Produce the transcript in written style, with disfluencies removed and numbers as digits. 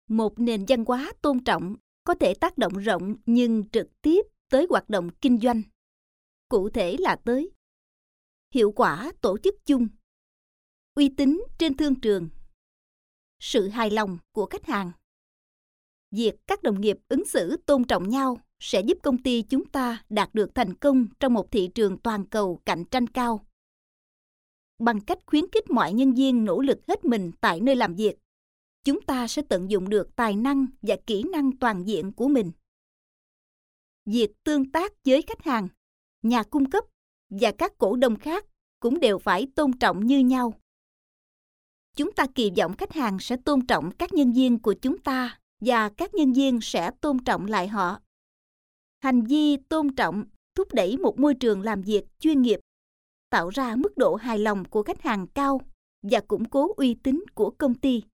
Một nền văn hóa tôn trọng có thể tác động rộng nhưng trực tiếp tới hoạt động kinh doanh. Cụ thể là tới hiệu quả tổ chức chung, uy tín trên thương trường, sự hài lòng của khách hàng. Việc các đồng nghiệp ứng xử tôn trọng nhau sẽ giúp công ty chúng ta đạt được thành công trong một thị trường toàn cầu cạnh tranh cao. Bằng cách khuyến khích mọi nhân viên nỗ lực hết mình tại nơi làm việc, chúng ta sẽ tận dụng được tài năng và kỹ năng toàn diện của mình. Việc tương tác với khách hàng, nhà cung cấp và các cổ đông khác cũng đều phải tôn trọng như nhau. Chúng ta kỳ vọng khách hàng sẽ tôn trọng các nhân viên của chúng ta và các nhân viên sẽ tôn trọng lại họ. Hành vi tôn trọng thúc đẩy một môi trường làm việc chuyên nghiệp, tạo ra mức độ hài lòng của khách hàng cao và củng cố uy tín của công ty.